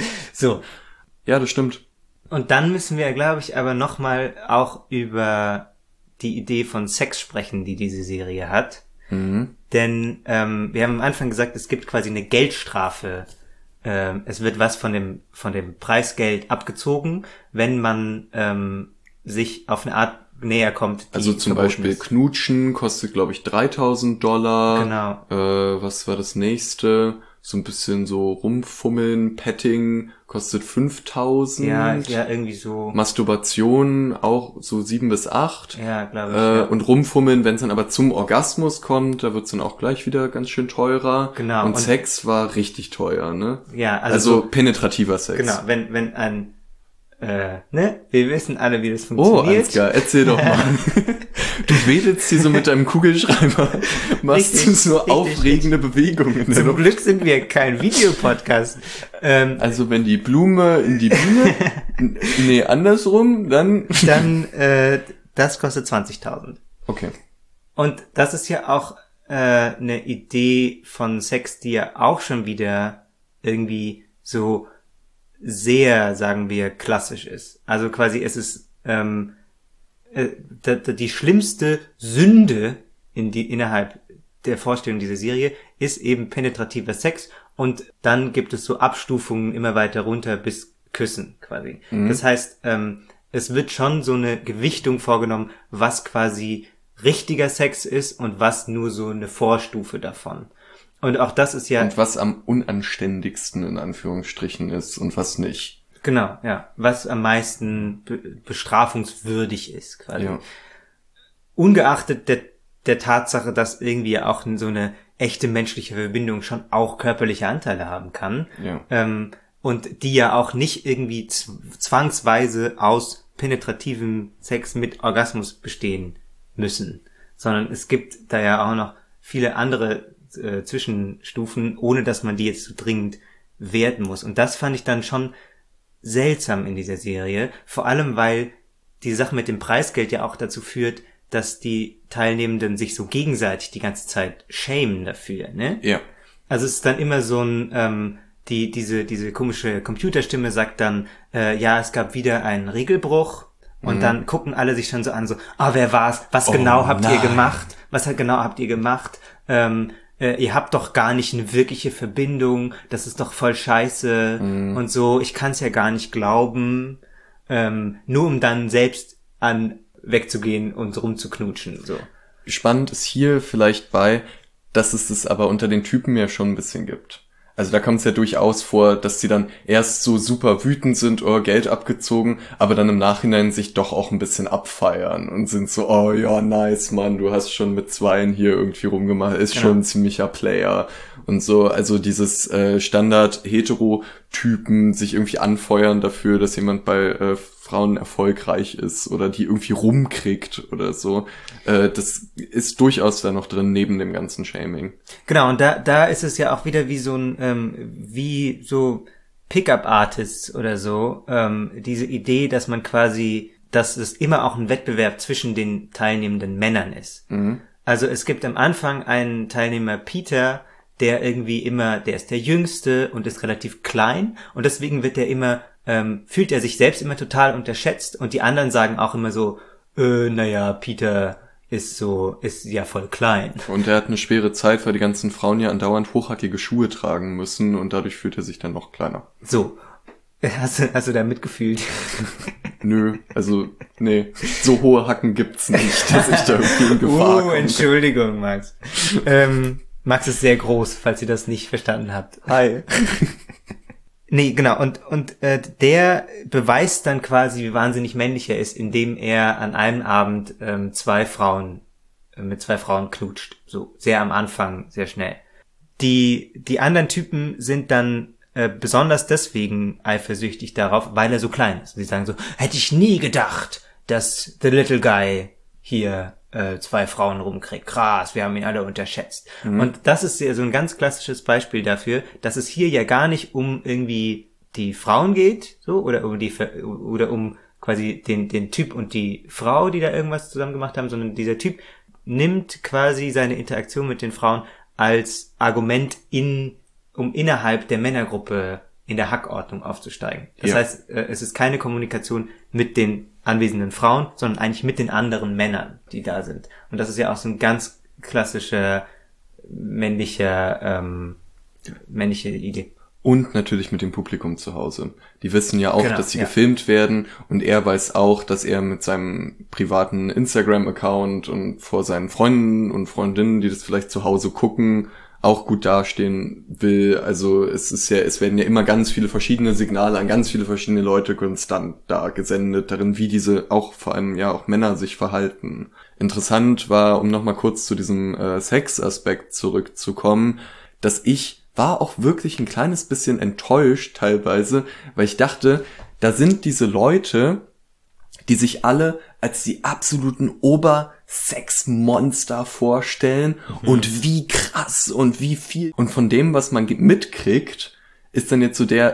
Speaker 2: So.
Speaker 1: Ja, das stimmt.
Speaker 2: Und dann müssen wir, glaube ich, aber nochmal auch über die Idee von Sex sprechen, die diese Serie hat.
Speaker 1: Mhm.
Speaker 2: Denn ähm, wir haben am Anfang gesagt, es gibt quasi eine Geldstrafe. Ähm, es wird was von dem von dem Preisgeld abgezogen, wenn man ähm, sich auf eine Art näher kommt. Die
Speaker 1: Also zum
Speaker 2: verboten
Speaker 1: Beispiel
Speaker 2: ist.
Speaker 1: Knutschen kostet, glaube ich, dreitausend Dollar.
Speaker 2: Genau.
Speaker 1: Äh, was war das nächste? So ein bisschen so rumfummeln, Petting kostet fünftausend.
Speaker 2: Ja, ja, irgendwie so.
Speaker 1: Masturbation auch so sieben bis acht.
Speaker 2: Ja, glaube ich.
Speaker 1: Äh,
Speaker 2: ja.
Speaker 1: Und rumfummeln, wenn es dann aber zum Orgasmus kommt, da wird's dann auch gleich wieder ganz schön teurer.
Speaker 2: Genau,
Speaker 1: Und,
Speaker 2: und-
Speaker 1: Sex war richtig teuer, ne?
Speaker 2: Ja, also,
Speaker 1: Also,
Speaker 2: so,
Speaker 1: penetrativer Sex.
Speaker 2: genau, wenn wenn ein äh, ne, wir wissen alle, wie das
Speaker 1: Oh,
Speaker 2: funktioniert.
Speaker 1: Ansgar, erzähl doch mal. Du wedelst hier so mit deinem Kugelschreiber, machst
Speaker 2: Richtig,
Speaker 1: du so
Speaker 2: richtig,
Speaker 1: aufregende Bewegungen. in der
Speaker 2: Zum
Speaker 1: Luft.
Speaker 2: Glück sind wir kein Videopodcast. Ähm,
Speaker 1: Also wenn die Blume in die Biene, n- nee, andersrum, dann,
Speaker 2: dann, äh, das kostet zwanzigtausend.
Speaker 1: Okay.
Speaker 2: Und das ist ja auch äh, eine Idee von Sex, die ja auch schon wieder irgendwie so sehr, sagen wir, klassisch ist. Also quasi es ist ähm, äh, die, die schlimmste Sünde in die innerhalb der Vorstellung dieser Serie ist eben penetrativer Sex und dann gibt es so Abstufungen immer weiter runter bis Küssen quasi. Mhm. Das heißt, ähm, es wird schon so eine Gewichtung vorgenommen, was quasi richtiger Sex ist und was nur so eine Vorstufe davon. Und auch das ist ja...
Speaker 1: Und was am unanständigsten in Anführungsstrichen ist und was nicht.
Speaker 2: Genau, ja. Was am meisten be- bestrafungswürdig ist quasi. Ja. Ungeachtet der, der Tatsache, dass irgendwie auch so eine echte menschliche Verbindung schon auch körperliche Anteile haben kann.
Speaker 1: Ja.
Speaker 2: Ähm, und die ja auch nicht irgendwie zwangsweise aus penetrativem Sex mit Orgasmus bestehen müssen. Sondern es gibt da ja auch noch viele andere äh, Zwischenstufen, ohne dass man die jetzt so dringend werten muss. Und das fand ich dann schon seltsam in dieser Serie. Vor allem, weil die Sache mit dem Preisgeld ja auch dazu führt, dass die Teilnehmenden sich so gegenseitig die ganze Zeit shamen dafür, ne?
Speaker 1: Ja.
Speaker 2: Also es ist dann immer so ein, ähm, die, diese, diese komische Computerstimme sagt dann, äh, ja, es gab wieder einen Regelbruch. Und mhm. dann gucken alle sich schon so an, so, ah, wer war's? Was
Speaker 1: oh,
Speaker 2: genau habt
Speaker 1: nein.
Speaker 2: ihr gemacht? Was halt genau habt ihr gemacht? Ähm, äh, ihr habt doch gar nicht eine wirkliche Verbindung. Das ist doch voll scheiße. Mhm. Und so, ich kann's ja gar nicht glauben. Ähm, nur um dann selbst an wegzugehen und rumzuknutschen, so.
Speaker 1: Spannend ist hier vielleicht bei, dass es das aber unter den Typen ja schon ein bisschen gibt. Also da kommt es ja durchaus vor, dass sie dann erst so super wütend sind, oh, Geld abgezogen, aber dann im Nachhinein sich doch auch ein bisschen abfeiern und sind so, oh ja, nice, Mann, du hast schon mit Zweien hier irgendwie rumgemacht, ist genau. Schon ein ziemlicher Player und so. Also dieses äh, Standard-Hetero-Typen sich irgendwie anfeuern dafür, dass jemand bei äh, Frauen erfolgreich ist oder die irgendwie rumkriegt oder so. Äh, das ist durchaus da noch drin, neben dem ganzen Shaming.
Speaker 2: Genau, und da da ist es ja auch wieder wie so ein, ähm, wie so Pickup-Artists oder so, ähm, diese Idee, dass man quasi, dass es immer auch ein Wettbewerb zwischen den teilnehmenden Männern ist.
Speaker 1: Mhm.
Speaker 2: Also es gibt am Anfang einen Teilnehmer, Peter, der irgendwie immer, der ist der Jüngste und ist relativ klein und deswegen wird er immer Ähm, fühlt er sich selbst immer total unterschätzt und die anderen sagen auch immer so, äh, naja, Peter ist so, ist ja voll klein.
Speaker 1: Und er hat eine schwere Zeit, weil die ganzen Frauen ja andauernd hochhackige Schuhe tragen müssen und dadurch fühlt er sich dann noch kleiner.
Speaker 2: So, hast du, hast du da mitgefühlt?
Speaker 1: Nö, also, nee, so hohe Hacken gibt's nicht, dass ich da irgendwie in Gefahr
Speaker 2: Oh,
Speaker 1: komme.
Speaker 2: Entschuldigung, Max. ähm, Max ist sehr groß, falls ihr das nicht verstanden habt.
Speaker 1: Hi.
Speaker 2: Nee, genau, und und äh, der beweist dann quasi, wie wahnsinnig männlich er ist, indem er an einem Abend ähm, zwei Frauen, äh, mit zwei Frauen knutscht. So, sehr am Anfang, sehr schnell. Die die anderen Typen sind dann äh, besonders deswegen eifersüchtig darauf, weil er so klein ist. Und sie sagen so, hätte ich nie gedacht, dass the little guy hier äh, zwei Frauen rumkriegt. Krass, wir haben ihn alle unterschätzt. Mhm. Und das ist ja so ein ganz klassisches Beispiel dafür, dass es hier ja gar nicht um irgendwie die Frauen geht, so, oder um die, oder um quasi den, den Typ und die Frau, die da irgendwas zusammen gemacht haben, sondern dieser Typ nimmt quasi seine Interaktion mit den Frauen als Argument in, um innerhalb der Männergruppe in der Hackordnung aufzusteigen. Das
Speaker 1: ja.
Speaker 2: heißt, es ist keine Kommunikation mit den anwesenden Frauen, sondern eigentlich mit den anderen Männern, die da sind. Und das ist ja auch so ein ganz klassischer männlicher, ähm, männliche Idee.
Speaker 1: Und natürlich mit dem Publikum zu Hause. Die wissen ja auch,
Speaker 2: genau,
Speaker 1: dass sie
Speaker 2: ja.
Speaker 1: gefilmt werden und er weiß auch, dass er mit seinem privaten Instagram-Account und vor seinen Freunden und Freundinnen, die das vielleicht zu Hause gucken, auch gut dastehen will. Also es ist ja, es werden ja immer ganz viele verschiedene Signale an ganz viele verschiedene Leute konstant da gesendet, darin, wie diese auch vor allem ja auch Männer sich verhalten. Interessant war, um nochmal kurz zu diesem äh, Sex-Aspekt zurückzukommen, dass ich war auch wirklich ein kleines bisschen enttäuscht teilweise, weil ich dachte, da sind diese Leute, die sich alle als die absoluten Obersexmonster vorstellen mhm. und wie krass und wie viel. Und von dem, was man mitkriegt, ist dann jetzt so der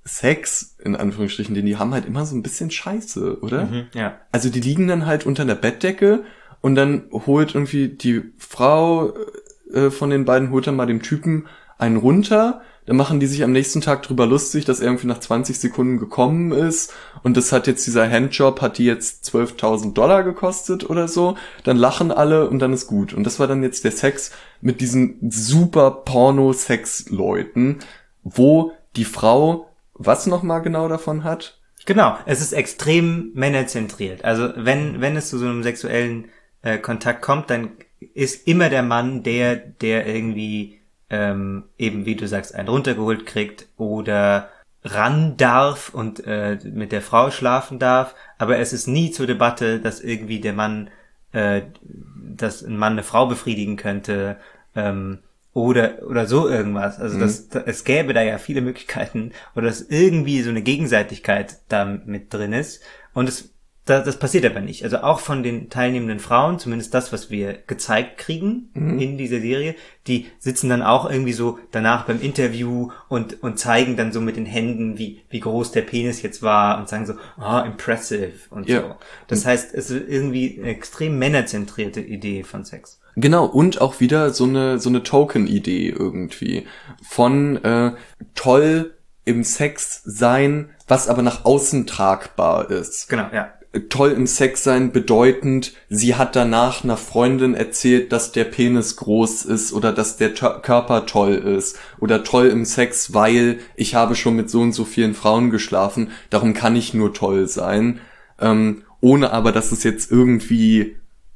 Speaker 1: Sex, in Anführungsstrichen, den die haben, halt immer so ein bisschen scheiße, oder?
Speaker 2: Mhm, ja.
Speaker 1: Also die liegen dann halt unter der Bettdecke und dann holt irgendwie die Frau äh, von den beiden, holt dann mal dem Typen einen runter. Dann machen die sich am nächsten Tag drüber lustig, dass er irgendwie nach zwanzig Sekunden gekommen ist und das hat jetzt, dieser Handjob hat die jetzt zwölftausend Dollar gekostet oder so. Dann lachen alle und dann ist gut. Und das war dann jetzt der Sex mit diesen super Porno-Sex-Leuten, wo die Frau was nochmal genau davon hat?
Speaker 2: Genau, es ist extrem männerzentriert. Also wenn wenn es zu so einem sexuellen äh, Kontakt kommt, dann ist immer der Mann der, der irgendwie ähm, eben, wie du sagst, einen runtergeholt kriegt oder ran darf und äh, mit der Frau schlafen darf. Aber es ist nie zur Debatte, dass irgendwie der Mann, äh, dass ein Mann eine Frau befriedigen könnte, ähm, oder oder so irgendwas. Also
Speaker 1: Mhm.
Speaker 2: das, das es gäbe da ja viele Möglichkeiten oder dass irgendwie so eine Gegenseitigkeit da mit drin ist und es das, das passiert aber nicht. Also auch von den teilnehmenden Frauen, zumindest das, was wir gezeigt kriegen
Speaker 1: Mhm.
Speaker 2: in dieser Serie, die sitzen dann auch irgendwie so danach beim Interview und und zeigen dann so mit den Händen, wie wie groß der Penis jetzt war und sagen so, ah, impressive und
Speaker 1: Ja.
Speaker 2: so. Das heißt, es ist irgendwie eine extrem männerzentrierte Idee von Sex.
Speaker 1: Genau, und auch wieder so eine so eine Token-Idee irgendwie von äh, toll im Sex sein, was aber nach außen tragbar ist.
Speaker 2: Genau, ja.
Speaker 1: Toll im Sex sein bedeutend, sie hat danach einer Freundin erzählt, dass der Penis groß ist oder dass der to- Körper toll ist oder toll im Sex, weil ich habe schon mit so und so vielen Frauen geschlafen, darum kann ich nur toll sein, ähm, ohne aber, dass es jetzt irgendwie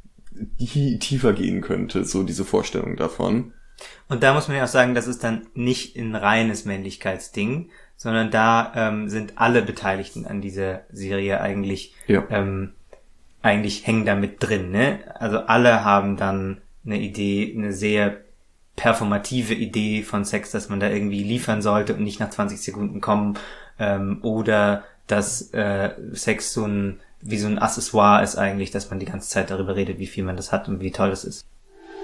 Speaker 1: tiefer gehen könnte, so diese Vorstellung davon.
Speaker 2: Und da muss man ja auch sagen, das ist dann nicht ein reines Männlichkeitsding, sondern da ähm, sind alle Beteiligten an dieser Serie eigentlich
Speaker 1: Ja.
Speaker 2: ähm, eigentlich hängen da mit drin, ne? Also alle haben dann eine Idee, eine sehr performative Idee von Sex, dass man da irgendwie liefern sollte und nicht nach zwanzig Sekunden kommen, ähm, oder dass äh, Sex so ein wie so ein Accessoire ist eigentlich, dass man die ganze Zeit darüber redet, wie viel man das hat und wie toll das ist.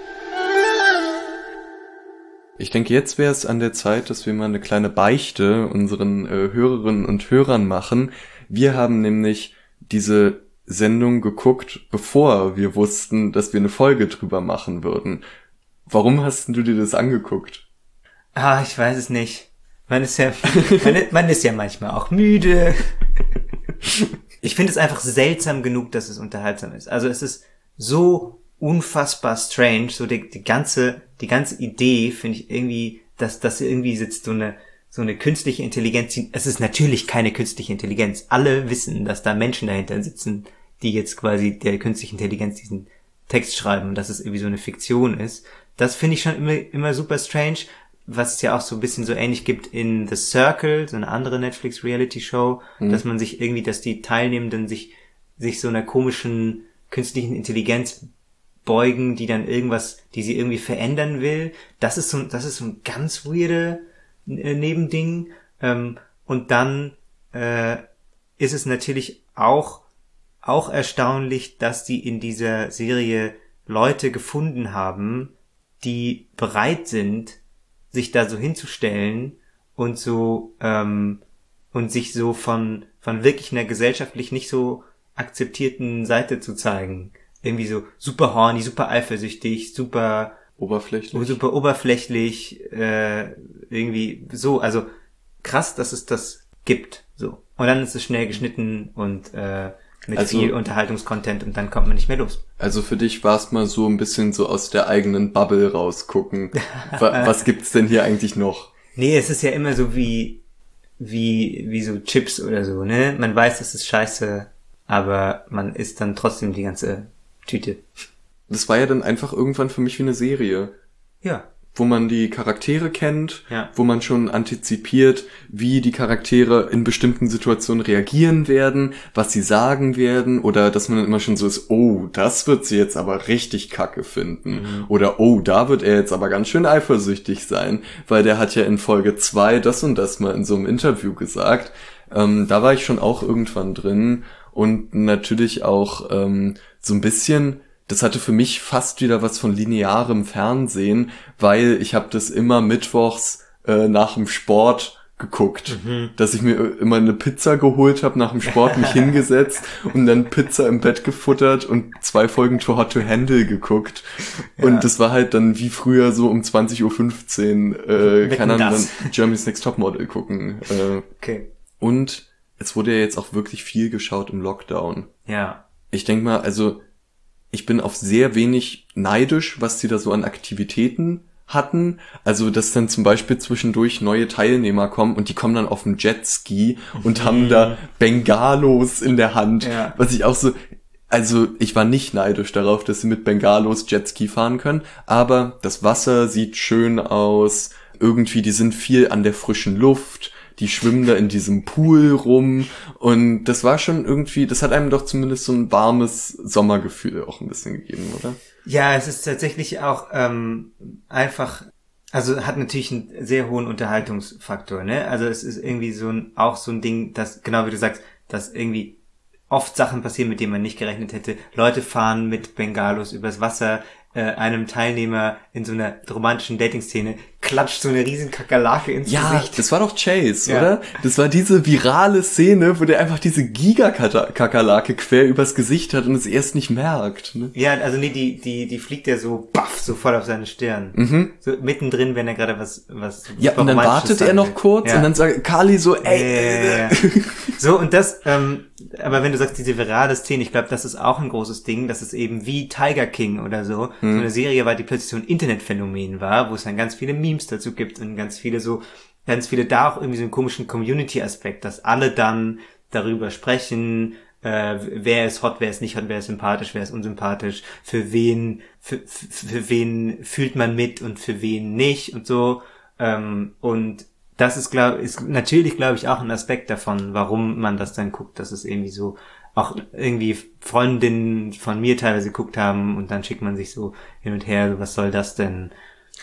Speaker 1: Ich denke, jetzt wäre es an der Zeit, dass wir mal eine kleine Beichte unseren äh, Hörerinnen und Hörern machen. Wir haben nämlich diese Sendung geguckt, bevor wir wussten, dass wir eine Folge drüber machen würden. Warum hast denn du dir das angeguckt?
Speaker 2: Ah, ich weiß es nicht. Man ist ja, man, man ist ja manchmal auch müde. Ich finde es einfach seltsam genug, dass es unterhaltsam ist. Also es ist so unfassbar strange, so die, die ganze, die ganze Idee finde ich irgendwie, dass, dass irgendwie sitzt so eine, so eine künstliche Intelligenz. Es ist natürlich keine künstliche Intelligenz. Alle wissen, dass da Menschen dahinter sitzen, die jetzt quasi der künstlichen Intelligenz diesen Text schreiben und dass es irgendwie so eine Fiktion ist. Das finde ich schon immer, immer super strange, was es ja auch so ein bisschen so ähnlich gibt in The Circle, so eine andere Netflix-Reality-Show, mhm. dass man sich irgendwie, dass die Teilnehmenden sich, sich so einer komischen künstlichen Intelligenz beugen, die dann irgendwas, die sie irgendwie verändern will. Das ist so, das ist so ein ganz weirde äh, Nebending. Ähm, und dann äh, ist es natürlich auch auch erstaunlich, dass die in dieser Serie Leute gefunden haben, die bereit sind, sich da so hinzustellen und so ähm, und sich so von von wirklich einer gesellschaftlich nicht so akzeptierten Seite zu zeigen. Irgendwie so super horny, super eifersüchtig, super
Speaker 1: Oberflächlich.
Speaker 2: super oberflächlich, äh, irgendwie so, also krass, dass es das gibt, so. Und dann ist es schnell geschnitten und äh, mit
Speaker 1: also,
Speaker 2: viel Unterhaltungskontent und dann kommt man nicht mehr los.
Speaker 1: Also für dich war es mal so ein bisschen so aus der eigenen Bubble rausgucken. Was gibt's denn hier eigentlich noch?
Speaker 2: Nee, es ist ja immer so wie wie wie so Chips oder so, ne? Man weiß, das ist scheiße, aber man isst dann trotzdem die ganze Tüte.
Speaker 1: Das war ja dann einfach irgendwann für mich wie eine Serie.
Speaker 2: Ja.
Speaker 1: Wo man die Charaktere kennt,
Speaker 2: ja.
Speaker 1: wo man schon antizipiert, wie die Charaktere in bestimmten Situationen reagieren werden, was sie sagen werden, oder dass man dann immer schon so ist, oh, das wird sie jetzt aber richtig kacke finden. Mhm. Oder oh, da wird er jetzt aber ganz schön eifersüchtig sein, weil der hat ja in Folge zwei das und das mal in so einem Interview gesagt. Ähm, da war ich schon auch irgendwann drin und natürlich auch ähm, so ein bisschen... Das hatte für mich fast wieder was von linearem Fernsehen, weil ich habe das immer mittwochs äh, nach dem Sport geguckt, mhm. dass ich mir immer eine Pizza geholt habe, nach dem Sport mich hingesetzt und dann Pizza im Bett gefuttert und zwei Folgen Too Hot to Handle geguckt. Ja. Und das war halt dann wie früher so um zwanzig Uhr fünfzehn, äh, keine Ahnung, dann Germany's Next Topmodel gucken. Äh,
Speaker 2: okay.
Speaker 1: Und es wurde ja jetzt auch wirklich viel geschaut im Lockdown.
Speaker 2: Ja.
Speaker 1: Ich denk mal, also ich bin auf sehr wenig neidisch, was die da so an Aktivitäten hatten. Also, dass dann zum Beispiel zwischendurch neue Teilnehmer kommen und die kommen dann auf dem Jetski und mhm. haben da Bengalos in der Hand. Ja. Was ich auch so, also ich war nicht neidisch darauf, dass sie mit Bengalos Jetski fahren können, aber das Wasser sieht schön aus. Irgendwie, die sind viel an der frischen Luft. Die schwimmen da in diesem Pool rum und das war schon irgendwie, das hat einem doch zumindest so ein warmes Sommergefühl auch ein bisschen gegeben, oder?
Speaker 2: Ja, es ist tatsächlich auch ähm, einfach, also hat natürlich einen sehr hohen Unterhaltungsfaktor, ne? Also es ist irgendwie so ein, auch so ein Ding, dass, genau wie du sagst, dass irgendwie oft Sachen passieren, mit denen man nicht gerechnet hätte. Leute fahren mit Bengalos übers Wasser, äh, einem Teilnehmer in so einer romantischen Dating-Szene klatscht so eine riesen Kakerlake ins
Speaker 1: ja,
Speaker 2: Gesicht.
Speaker 1: Ja, das war doch Chase,
Speaker 2: ja.
Speaker 1: oder? Das war diese virale Szene, wo der einfach diese Giga-Kakerlake quer übers Gesicht hat und es erst nicht merkt. Ne?
Speaker 2: Ja, also nee, die die die fliegt ja so baff, so voll auf seine Stirn.
Speaker 1: Mhm.
Speaker 2: So mittendrin, wenn er gerade was was
Speaker 1: ja, und dann wartet er noch kurz ja. und dann sagt Carly so, ey.
Speaker 2: Äh, so, und das, ähm, aber wenn du sagst, diese virale Szene, ich glaube, das ist auch ein großes Ding, dass es eben wie Tiger King oder so, mhm. so eine Serie war, die plötzlich so ein Internetphänomen war, wo es dann ganz viele Memes dazu gibt und ganz viele so, ganz viele da auch irgendwie so einen komischen Community-Aspekt, dass alle dann darüber sprechen, äh, wer ist hot, wer ist nicht hot, wer ist sympathisch, wer ist unsympathisch, für wen, für, für, für wen fühlt man mit und für wen nicht und so, ähm, und das ist, glaube ist natürlich, glaube ich, auch ein Aspekt davon, warum man das dann guckt, dass es irgendwie so auch irgendwie Freundinnen von mir teilweise geguckt haben und dann schickt man sich so hin und her, was soll das denn?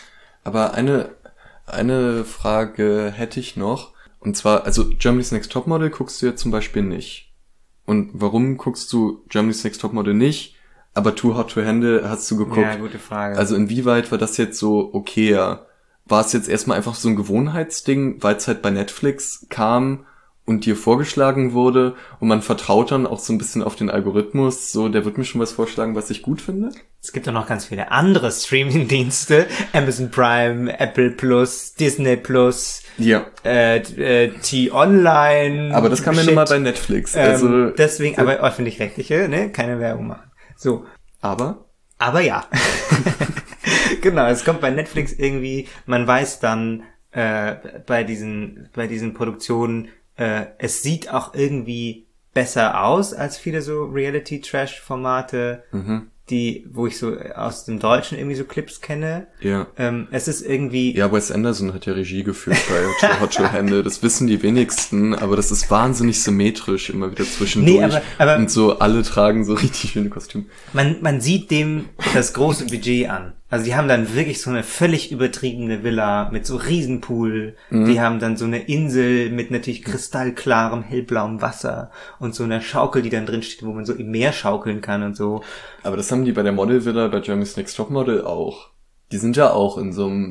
Speaker 1: Aber eine eine Frage hätte ich noch, und zwar, also Germany's Next Topmodel guckst du ja zum Beispiel nicht. Und warum guckst du Germany's Next Topmodel nicht, aber Too Hot to Handle hast du geguckt?
Speaker 2: Ja, gute Frage.
Speaker 1: Also inwieweit war das jetzt so okayer? War es jetzt erstmal einfach so ein Gewohnheitsding, weil es halt bei Netflix kam und dir vorgeschlagen wurde und man vertraut dann auch so ein bisschen auf den Algorithmus, so, der wird mir schon was vorschlagen, was ich gut finde?
Speaker 2: Es gibt auch noch ganz viele andere Streaming-Dienste, Amazon Prime, Apple Plus, Disney Plus,
Speaker 1: ja.
Speaker 2: äh, äh, T-Online.
Speaker 1: Aber das kam ja nur mal bei Netflix. Also
Speaker 2: ähm, deswegen, so. Aber öffentlich-rechtliche, ne, keine Werbung machen. So.
Speaker 1: Aber?
Speaker 2: Aber ja. Genau, es kommt bei Netflix irgendwie, man weiß dann äh, bei diesen bei diesen Produktionen, äh, es sieht auch irgendwie besser aus als viele so Reality-Trash-Formate,
Speaker 1: mhm.
Speaker 2: die, wo ich so aus dem Deutschen irgendwie so Clips kenne.
Speaker 1: Ja.
Speaker 2: Ähm, es ist irgendwie...
Speaker 1: Ja, Wes Anderson hat ja Regie geführt bei Too Hot to Handle. Das wissen die wenigsten, aber das ist wahnsinnig symmetrisch immer wieder zwischendurch.
Speaker 2: Nee, aber, aber
Speaker 1: und so alle tragen so richtig schöne Kostüme.
Speaker 2: Man, man sieht dem das große Budget an. Also die haben dann wirklich so eine völlig übertriebene Villa mit so Riesenpool. Mhm. Die haben dann so eine Insel mit natürlich kristallklarem, hellblauem Wasser und so einer Schaukel, die dann drin steht, wo man so im Meer schaukeln kann und so.
Speaker 1: Aber das haben die bei der Model-Villa bei Germany's Next Topmodel auch. Die sind ja auch in so einem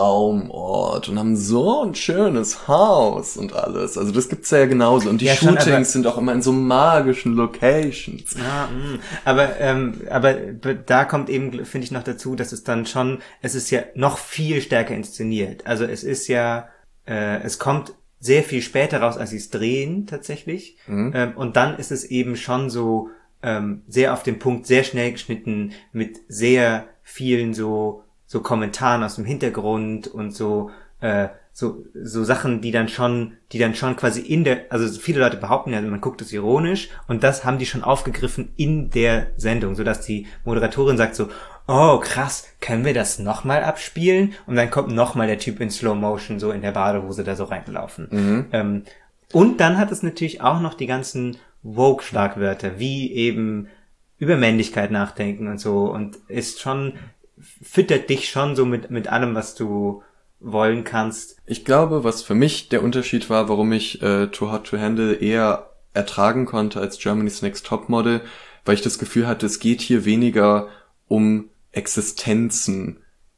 Speaker 1: Traumort und haben so ein schönes Haus und alles. Also das gibt's ja genauso. Und die ja, Shootings schon, sind auch immer in so magischen Locations.
Speaker 2: Ja, mh. aber ähm, aber da kommt eben, finde ich, noch dazu, dass es dann schon, es ist ja noch viel stärker inszeniert. Also es ist ja, äh, es kommt sehr viel später raus, als sie es drehen tatsächlich. Mhm. Ähm, und dann ist es eben schon so ähm, sehr auf den Punkt, sehr schnell geschnitten mit sehr vielen so so Kommentaren aus dem Hintergrund und so äh, so so Sachen, die dann schon die dann schon quasi in der, also viele Leute behaupten ja, man guckt es ironisch, und das haben die schon aufgegriffen in der Sendung, so dass die Moderatorin sagt so, oh krass, können wir das nochmal abspielen? Und dann kommt nochmal der Typ in Slow Motion so in der Badehose da so reingelaufen.
Speaker 1: Mhm.
Speaker 2: Ähm, und dann hat es natürlich auch noch die ganzen Woke-Schlagwörter, wie eben über Männlichkeit nachdenken und so, und ist schon, füttert dich schon so mit mit allem, was du wollen kannst.
Speaker 1: Ich glaube, was für mich der Unterschied war, warum ich äh, Too Hot to Handle eher ertragen konnte als Germany's Next Topmodel, weil ich das Gefühl hatte, es geht hier weniger um Existenzen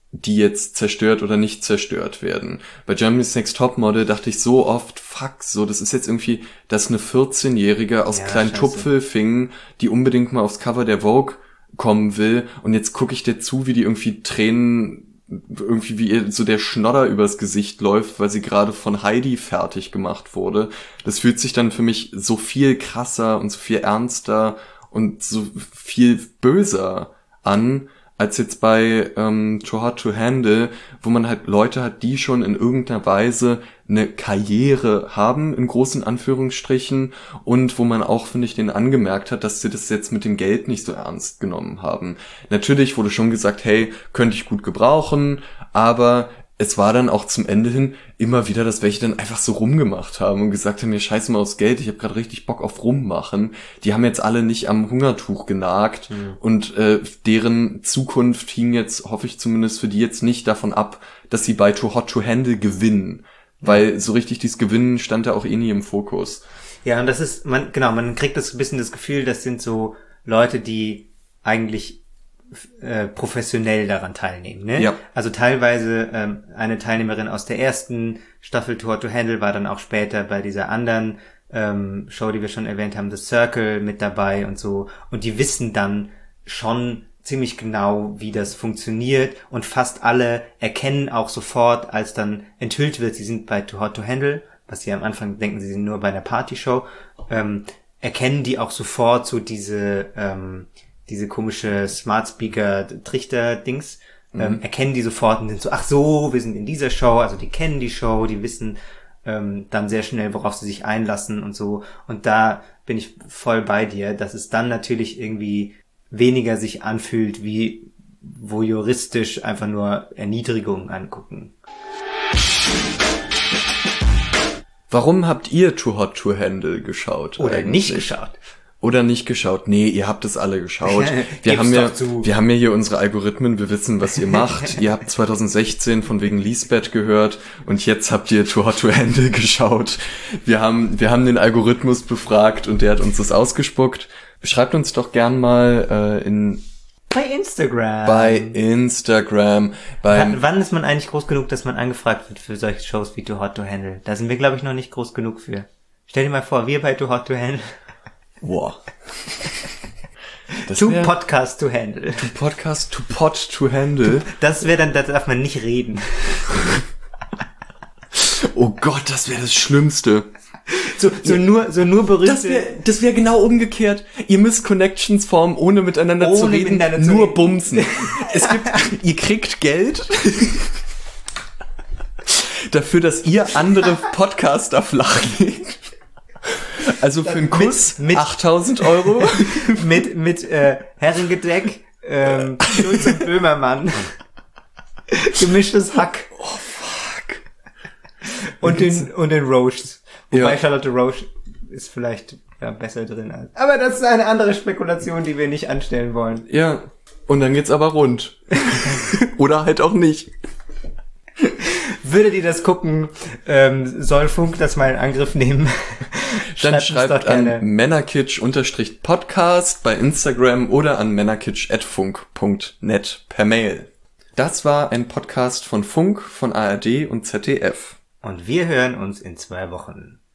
Speaker 1: die jetzt zerstört oder nicht zerstört werden. Bei Germany's Next Topmodel dachte ich so oft, fuck, so, das ist jetzt irgendwie, dass eine vierzehnjährige aus
Speaker 2: Ja,
Speaker 1: kleinen
Speaker 2: scheiße.
Speaker 1: Tupfelfingen, die unbedingt mal aufs Cover der Vogue kommen will, und jetzt gucke ich dir zu, wie die irgendwie Tränen, irgendwie wie ihr so der Schnodder übers Gesicht läuft, weil sie gerade von Heidi fertig gemacht wurde. Das fühlt sich dann für mich so viel krasser und so viel ernster und so viel böser an, als jetzt bei ähm, Too Hot to Handle, wo man halt Leute hat, die schon in irgendeiner Weise eine Karriere haben, in großen Anführungsstrichen, und wo man auch, finde ich, denen angemerkt hat, dass sie das jetzt mit dem Geld nicht so ernst genommen haben. Natürlich wurde schon gesagt, hey, könnte ich gut gebrauchen, aber es war dann auch zum Ende hin immer wieder, dass welche dann einfach so rumgemacht haben und gesagt haben, mir scheiß mal aufs Geld, ich habe gerade richtig Bock auf Rummachen. Die haben jetzt alle nicht am Hungertuch genagt, mhm. und äh, deren Zukunft hing jetzt, hoffe ich zumindest für die jetzt nicht davon ab, dass sie bei Too Hot to Handle gewinnen. Ja. Weil so richtig dieses Gewinnen stand da auch eh nie im Fokus.
Speaker 2: Ja, und das ist, man genau, man kriegt das ein bisschen das Gefühl, das sind so Leute, die eigentlich Äh, professionell daran teilnehmen, ne?
Speaker 1: Ja.
Speaker 2: Also teilweise ähm, eine Teilnehmerin aus der ersten Staffel Too Hot to Handle war dann auch später bei dieser anderen ähm, Show, die wir schon erwähnt haben, The Circle, mit dabei und so. Und die wissen dann schon ziemlich genau, wie das funktioniert, und fast alle erkennen auch sofort, als dann enthüllt wird, sie sind bei Too Hot to Handle, was sie am Anfang denken, sie sind nur bei einer Partyshow, ähm, erkennen die auch sofort so diese ähm, diese komische Smart Speaker Trichter Dings, mhm. ähm, erkennen die sofort und sind so, ach so, wir sind in dieser Show, also die kennen die Show, die wissen ähm, dann sehr schnell, worauf sie sich einlassen und so. Und da bin ich voll bei dir, dass es dann natürlich irgendwie weniger sich anfühlt wie voyeuristisch einfach nur Erniedrigung angucken.
Speaker 1: Warum habt ihr Too Hot to Handle geschaut?
Speaker 2: Oder
Speaker 1: eigentlich?
Speaker 2: nicht geschaut?
Speaker 1: Oder nicht geschaut. Nee, ihr habt es alle geschaut. Wir haben ja, wir haben ja hier unsere Algorithmen, wir wissen, was ihr macht. Ihr habt zwanzig sechzehn von wegen Lisbeth gehört und jetzt habt ihr Too Hot to Handle geschaut. Wir haben, wir haben den Algorithmus befragt und der hat uns das ausgespuckt. Schreibt uns doch gern mal äh, in
Speaker 2: Bei Instagram.
Speaker 1: Bei Instagram. Beim
Speaker 2: wann, wann ist man eigentlich groß genug, dass man angefragt wird für solche Shows wie Too Hot to Handle? Da sind wir, glaube ich, noch nicht groß genug für. Stell dir mal vor, wir bei Too Hot to Handle.
Speaker 1: Wow.
Speaker 2: To Podcast to Handle.
Speaker 1: To Podcast to Pod to Handle.
Speaker 2: Das wäre dann, da darf man nicht reden.
Speaker 1: Oh Gott, das wäre das Schlimmste.
Speaker 2: So, so ja. nur, so nur berühmte.
Speaker 1: Das wäre, das wäre genau umgekehrt. Ihr müsst Connections formen, ohne miteinander ohne zu reden, miteinander nur zu reden. Bumsen. Es gibt, ihr kriegt Geld dafür, dass ihr andere Podcaster flachlegt. Also für einen Kuss mit, mit achttausend Euro.
Speaker 2: mit, mit, äh, Herrengedeck, ähm, Schulz und Böhmermann. Gemischtes Hack.
Speaker 1: Oh, fuck.
Speaker 2: Und den, und den Roaches. Wobei
Speaker 1: ja.
Speaker 2: Charlotte Roche ist vielleicht ja, besser drin als. Aber das ist eine andere Spekulation, die wir nicht anstellen wollen.
Speaker 1: Ja. Und dann geht's aber rund. Oder halt auch nicht.
Speaker 2: Würdet ihr das gucken, ähm, soll Funk das mal in Angriff nehmen?
Speaker 1: Dann schreibt an männerkitsch-podcast bei Instagram oder an männerkitsch at funk punkt net per Mail. Das war ein Podcast von Funk, von A R D und Z D F.
Speaker 2: Und wir hören uns in zwei Wochen.